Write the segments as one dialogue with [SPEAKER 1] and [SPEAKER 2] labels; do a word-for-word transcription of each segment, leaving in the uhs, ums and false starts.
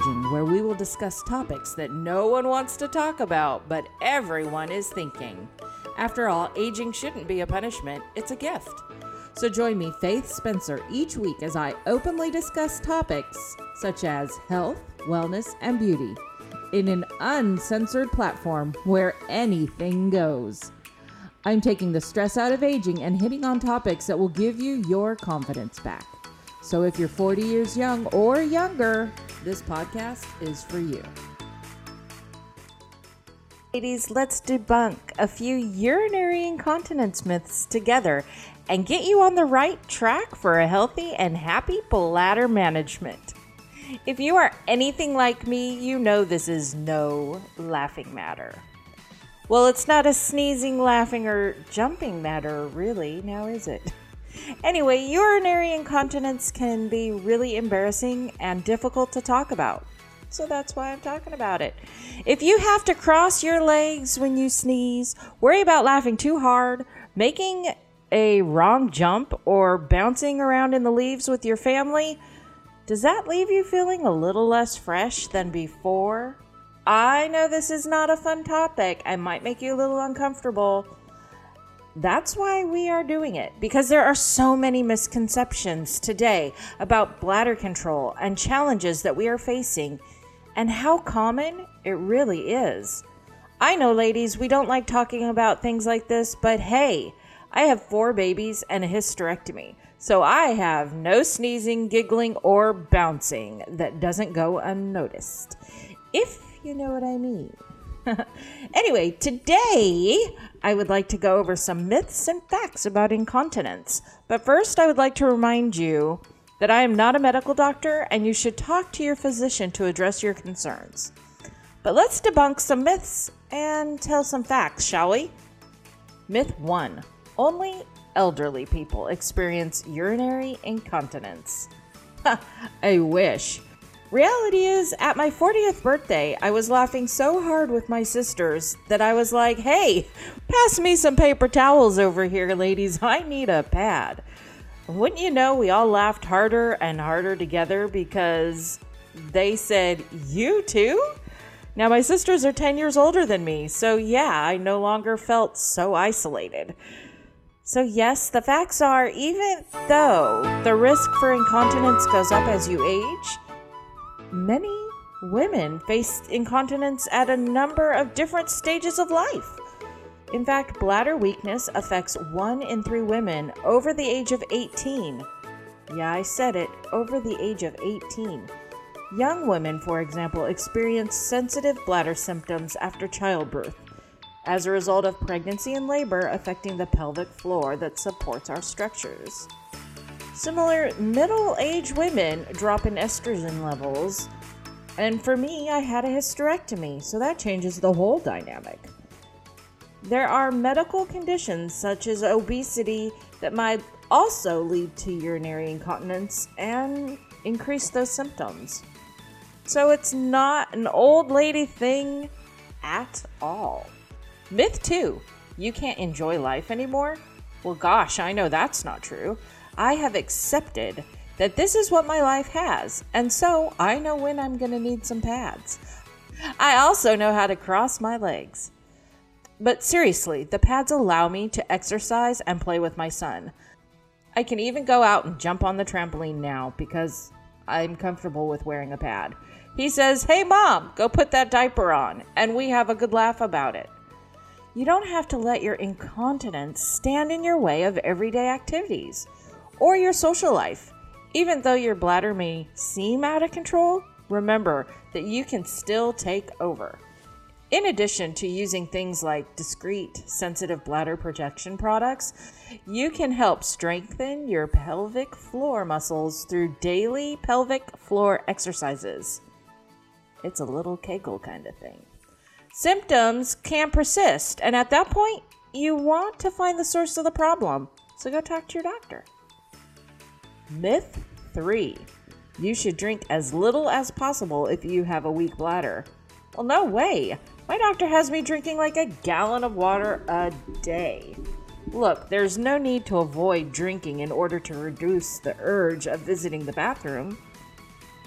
[SPEAKER 1] Aging, where we will discuss topics that no one wants to talk about, but everyone is thinking. After all, aging shouldn't be a punishment, it's a gift. So join me, Faith Spencer, each week as I openly discuss topics such as health, wellness, and beauty in an uncensored platform where anything goes. I'm taking the stress out of aging and hitting on topics that will give you your confidence back. So if you're forty years young or younger, this podcast is for you. Ladies, let's debunk a few urinary incontinence myths together and get you on the right track for a healthy and happy bladder management. If you are anything like me, you know this is no laughing matter. Well, it's not a sneezing, laughing, or jumping matter, really, now is it? Anyway, urinary incontinence can be really embarrassing and difficult to talk about. So that's why I'm talking about it. If you have to cross your legs when you sneeze, worry about laughing too hard, making a wrong jump, or bouncing around in the leaves with your family, does that leave you feeling a little less fresh than before? I know this is not a fun topic and might make you a little uncomfortable. That's why we are doing it, because there are so many misconceptions today about bladder control and challenges that we are facing and how common it really is. I know, ladies, we don't like talking about things like this, but hey, I have four babies and a hysterectomy, so I have no sneezing, giggling, or bouncing that doesn't go unnoticed, if you know what I mean. Anyway, today I would like to go over some myths and facts about incontinence. But first, I would like to remind you that I am not a medical doctor and you should talk to your physician to address your concerns. But let's debunk some myths and tell some facts, shall we? Myth one. Only elderly people experience urinary incontinence. I wish. Reality is, at my fortieth birthday, I was laughing so hard with my sisters that I was like, hey, pass me some paper towels over here, ladies. I need a pad. Wouldn't you know, we all laughed harder and harder together because they said, you too? Now, my sisters are ten years older than me, so yeah, I no longer felt so isolated. So yes, the facts are, even though the risk for incontinence goes up as you age, many women face incontinence at a number of different stages of life. In fact, bladder weakness affects one in three women over the age of eighteen. Yeah, I said it, over the age of eighteen. Young women, for example, experience sensitive bladder symptoms after childbirth as a result of pregnancy and labor affecting the pelvic floor that supports our structures. Similar, middle-aged women drop in estrogen levels, and for me, I had a hysterectomy, so that changes the whole dynamic. There are medical conditions such as obesity that might also lead to urinary incontinence and increase those symptoms. So it's not an old lady thing at all. Myth two, you can't enjoy life anymore? Well, gosh, I know that's not true. I have accepted that this is what my life has, and so I know when I'm going to need some pads. I also know how to cross my legs. But seriously, the pads allow me to exercise and play with my son. I can even go out and jump on the trampoline now because I'm comfortable with wearing a pad. He says, hey mom, go put that diaper on, and we have a good laugh about it. You don't have to let your incontinence stand in your way of everyday activities or your social life. Even though your bladder may seem out of control, remember that you can still take over. In addition to using things like discreet, sensitive bladder protection products, you can help strengthen your pelvic floor muscles through daily pelvic floor exercises. It's a little Kegel kind of thing. Symptoms can persist, and at that point, you want to find the source of the problem, so go talk to your doctor. Myth three. You should drink as little as possible if you have a weak bladder. Well, no way. My doctor has me drinking like a gallon of water a day. Look, there's no need to avoid drinking in order to reduce the urge of visiting the bathroom.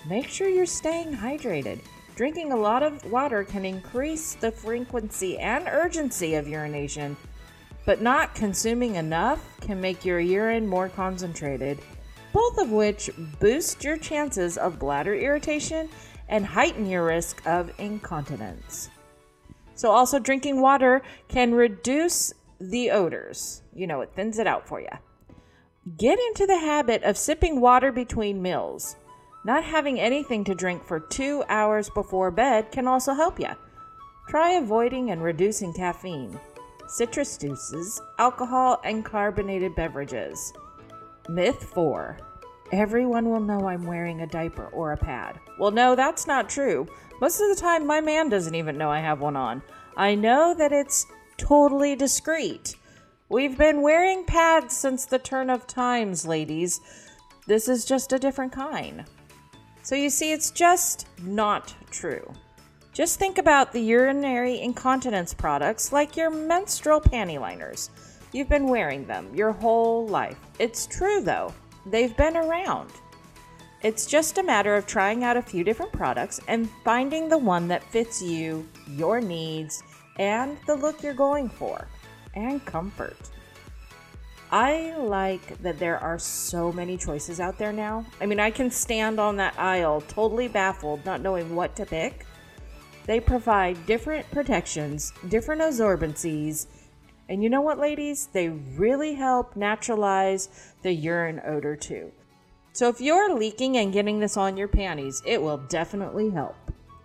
[SPEAKER 1] make sure you're staying hydrated. Drinking a lot of water can increase the frequency and urgency of urination, but not consuming enough can make your urine more concentrated, both of which boost your chances of bladder irritation and heighten your risk of incontinence. So also drinking water can reduce the odors. You know, it thins it out for you. Get into the habit of sipping water between meals. Not having anything to drink for two hours before bed can also help you. Try avoiding and reducing caffeine, citrus juices, alcohol, and carbonated beverages. Myth four. Everyone will know I'm wearing a diaper or a pad. Well, no, that's not true. Most of the time, my man doesn't even know I have one on. I know that it's totally discreet. We've been wearing pads since the turn of times, ladies. This is just a different kind. So you see, it's just not true. Just think about the urinary incontinence products like your menstrual panty liners. You've been wearing them your whole life. It's true, though. They've been around. It's just a matter of trying out a few different products and finding the one that fits you, your needs, and the look you're going for, and comfort. I like that there are so many choices out there now. I mean, I can stand on that aisle totally baffled, not knowing what to pick. They provide different protections, different absorbencies, and you know what, ladies? They really help naturalize the urine odor too. So if you're leaking and getting this on your panties, it will definitely help.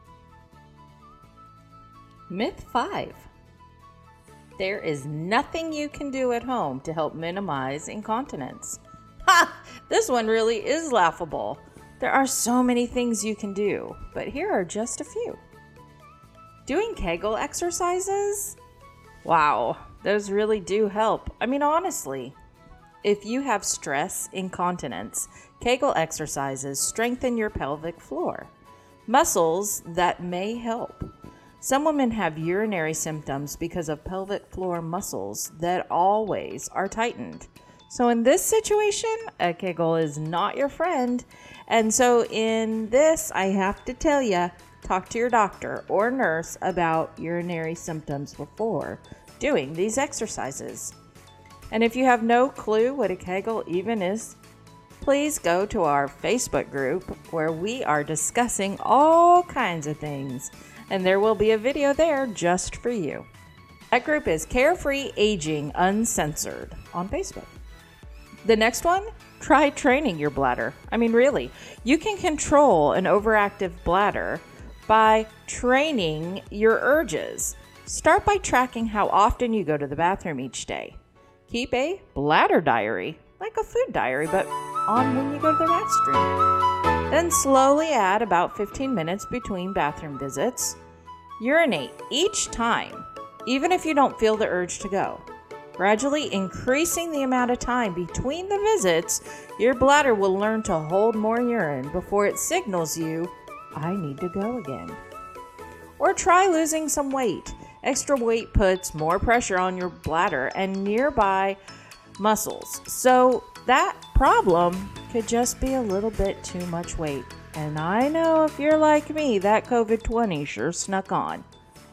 [SPEAKER 1] Myth five. There is nothing you can do at home to help minimize incontinence. Ha! This one really is laughable. There are so many things you can do, but here are just a few. Doing Kegel exercises? Wow, those really do help. I mean, honestly, if you have stress incontinence, Kegel exercises strengthen your pelvic floor, muscles that may help. Some women have urinary symptoms because of pelvic floor muscles that always are tightened. So in this situation, a Kegel is not your friend. And so in this, I have to tell you, talk to your doctor or nurse about urinary symptoms before doing these exercises. And if you have no clue what a Kegel even is, please go to our Facebook group where we are discussing all kinds of things. And there will be a video there just for you. That group is Carefree Aging Uncensored on Facebook. The next one, try training your bladder. I mean, really, you can control an overactive bladder by training your urges. Start by tracking how often you go to the bathroom each day. Keep a bladder diary, like a food diary, but on when you go to the restroom. Then slowly add about fifteen minutes between bathroom visits. Urinate each time, even if you don't feel the urge to go. Gradually increasing the amount of time between the visits, your bladder will learn to hold more urine before it signals you, I need to go again. Or try losing some weight. Extra weight puts more pressure on your bladder and nearby muscles. So that problem could just be a little bit too much weight. And I know if you're like me, that COVID twenty sure snuck on.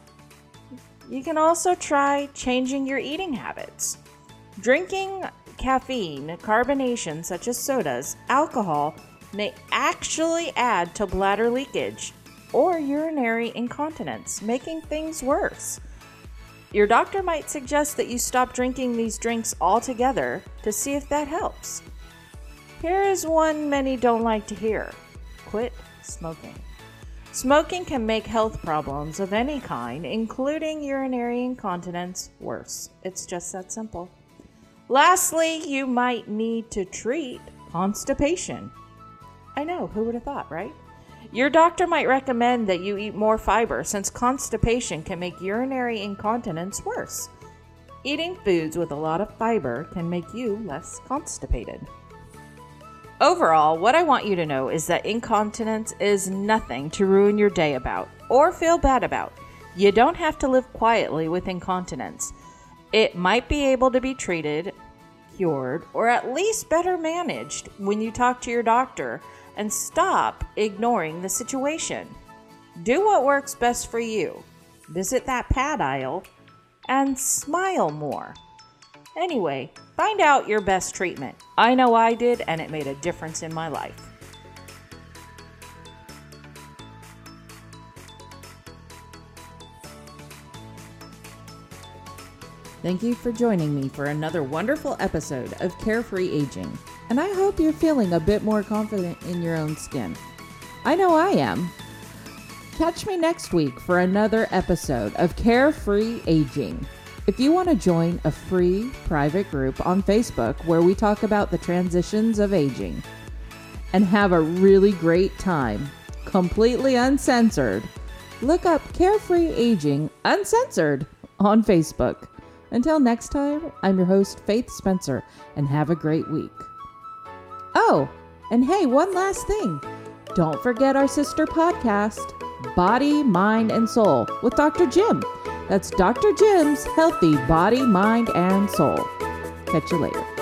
[SPEAKER 1] You can also try changing your eating habits. Drinking caffeine, carbonation such as sodas, alcohol may actually add to bladder leakage or urinary incontinence, making things worse. Your doctor might suggest that you stop drinking these drinks altogether to see if that helps. Here is one many don't like to hear. Quit smoking. Smoking can make health problems of any kind, including urinary incontinence, worse. It's just that simple. Lastly, you might need to treat constipation. I know, who would have thought, right? Your doctor might recommend that you eat more fiber since constipation can make urinary incontinence worse. Eating foods with a lot of fiber can make you less constipated. Overall, what I want you to know is that incontinence is nothing to ruin your day about or feel bad about. You don't have to live quietly with incontinence. It might be able to be treated, cured, or at least better managed when you talk to your doctor and stop ignoring the situation. Do what works best for you. Visit that pad aisle and smile more. Anyway, find out your best treatment. I know I did, and it made a difference in my life. Thank you for joining me for another wonderful episode of Carefree Aging, and I hope you're feeling a bit more confident in your own skin. I know I am. Catch me next week for another episode of Carefree Aging. If you want to join a free private group on Facebook where we talk about the transitions of aging and have a really great time, completely uncensored, look up Carefree Aging Uncensored on Facebook. Until next time, I'm your host, Faith Spencer, and have a great week. Oh, and hey, one last thing. Don't forget our sister podcast, Body, Mind, and Soul with Doctor Jim. That's Doctor Jim's Healthy Body, Mind, and Soul. Catch you later.